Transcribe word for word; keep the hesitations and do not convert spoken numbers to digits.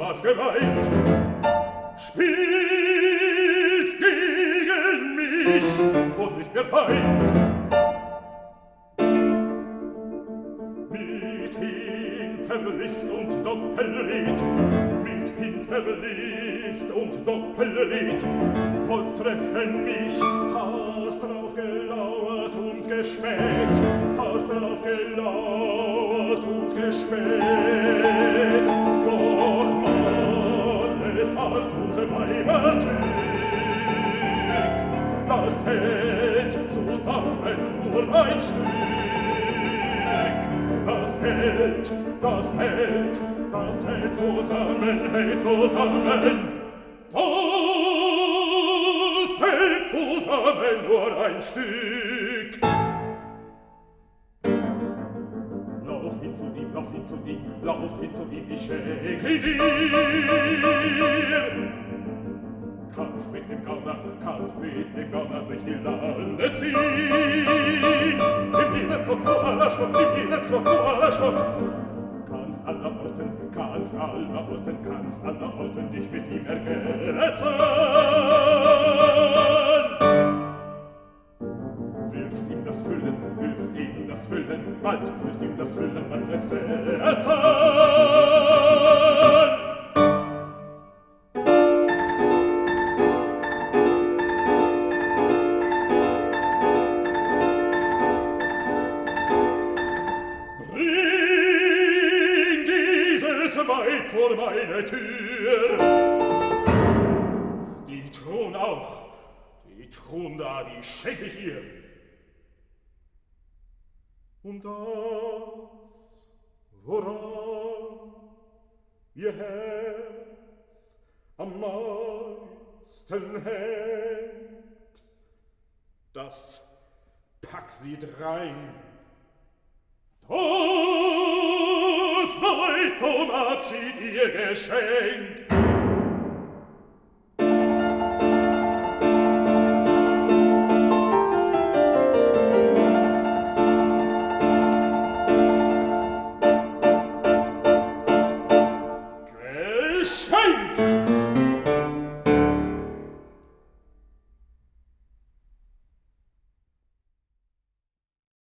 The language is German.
hast gemeint. Spielst gegen mich und bist mir Feind. Mit Hinterlist und Doppelried, mit Hinterlist und Doppelried, wollt's treffen mich, hast drauf gelauert und gespäht, hast drauf gelauert und gespäht. Doch Mannes Art und Weibertück, das hält zusammen nur ein Stück. Das hält, das hält, das hält zusammen, hält zusammen. Das hält zusammen nur ein Stück. Lauf hin zu ihm, lauf hin zu ihm, lauf hin zu ihm, ich schenke dir. Kannst mit dem Gauner, kannst mit dem Gauner durch die Lande ziehen. Im Niedertrott zu aller Spott, im Niedertrott zu aller Spott. Kannst aller Orten, kannst aller Orten, kannst aller Orten dich mit ihm ergetzen. Willst ihm das füllen, willst ihm das füllen, bald willst ihm das füllen, bald ersetzen. Weib vor meine Tür. Die Thron auch, die Thron da, die schenk ich ihr. Und das, woran ihr Herz am meisten hängt, das pack sie drein. Das sei zum Abschied ihr geschenkt.